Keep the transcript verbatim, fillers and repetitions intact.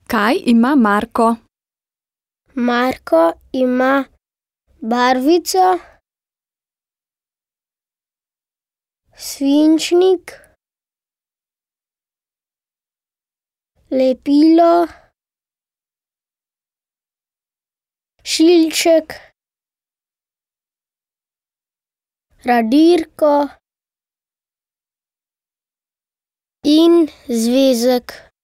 Kaj ima Marko? Marko ima barvico, svinčnik, lepilo, šilček, radirko in zvezek.